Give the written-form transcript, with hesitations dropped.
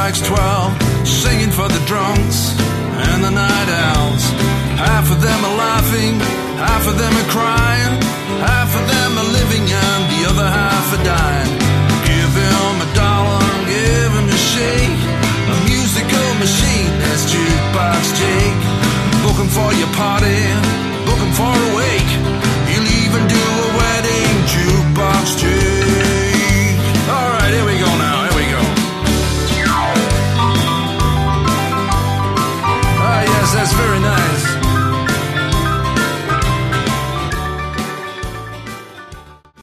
jukebox 12, singing for the drunks and the night owls. Half of them are laughing, half of them are crying, half of them are living and the other half are dying. Give him a dollar, give him a shake, a musical machine, that's Jukebox Jake. Book him for your party, book him for a wake.